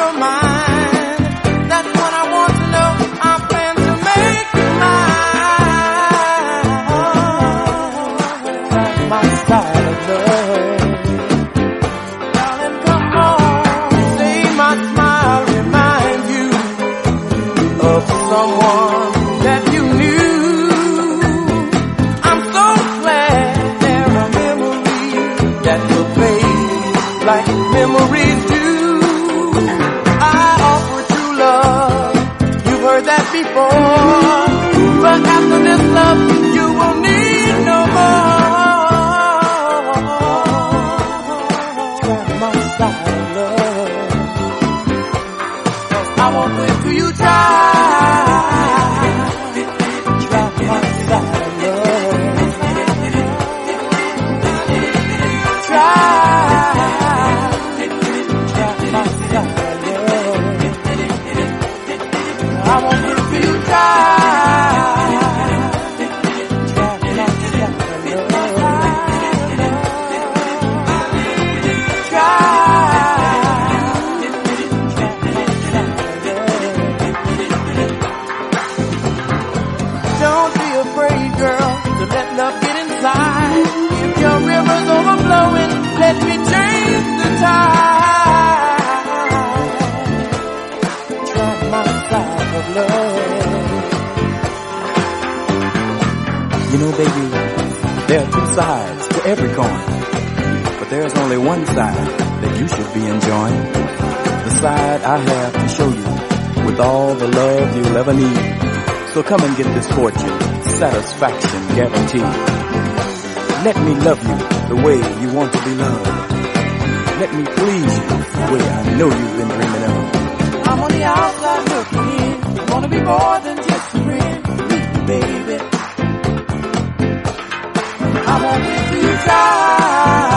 your mind. That's what I want to know. I plan to make you mine. My style of love. Darling, come on. Say my smile reminds you of someone that you knew. I'm so glad there are memories that will fade like memories do. I offer true love, you've heard that before, but after this love you will need no more. Try my style of love, 'cause I won't wait till you try. Try my style of love. Try my style of love. I won't wait till you try. Try my style of love. Try Don't be afraid, girl, to let love get inside. If your river's overflowing, let me change the tide. Try my style of love. You know, baby, there are two sides to every coin, but there's only one side that you should be enjoying. The side I have to show you with all the love you'll ever need. So come and get this fortune, satisfaction guaranteed. Let me love you the way you want to be loved. Let me please you the way I know you've been dreaming of. I'm on the outside looking in. I wanna be more than just a friend. Meet me, baby. I won't wait till you try.